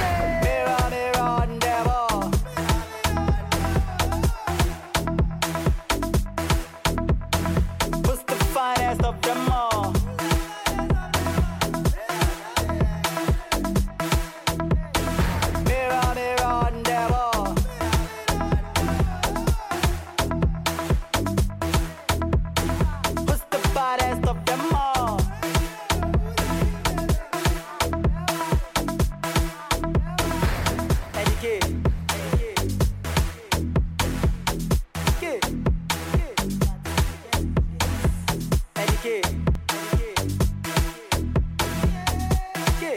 Mirror, mirror on the wall. Who's the finest of them all? Mirror, mirror on the wall. Who's the baddest of them all? Eddie K. K. Eddie K. K.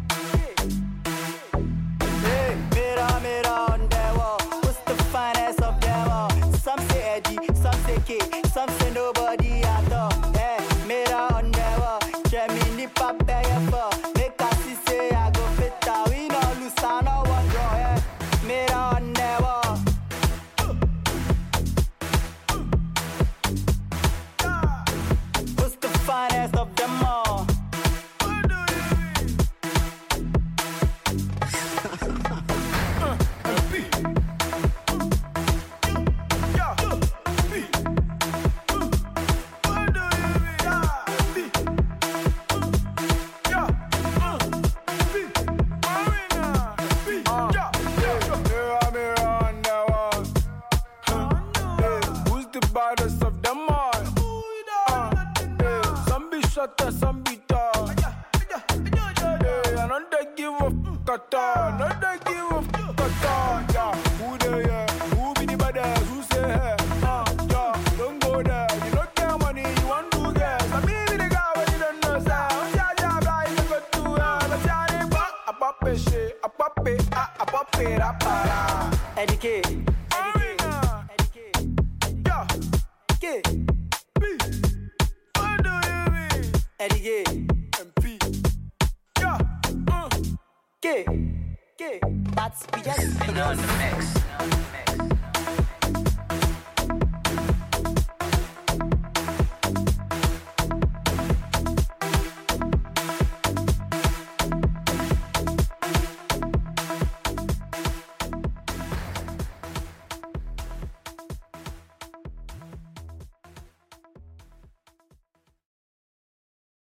Hey, mirror, mirror on the wall. Who's the finest of them all? Some say Eddie, some say K, some say nobody at all. Hey, mirror on the wall. Gemini papa for. Make us see say I go fit. We no lose, I no one draw. Hey, mirror on the wall. Who's the finest of them all? Who's the baddest of them all? Some be shorter, some be tall. I don't they give a fuck at all. No they give a fuck at all. Yeah, who they yeah? Who be the baddest? Who say hey? Yeah, don't go there. You don't care money, you want to get. I be the guy when you don't know sound. Yeah, guy, you go to hell. Let's have it back. A pape shit, a pape rapara. Eddie K. Yeah, K. B. What do you mean? Eddie K. MP. Yeah, K. K. That's we just. On the mix.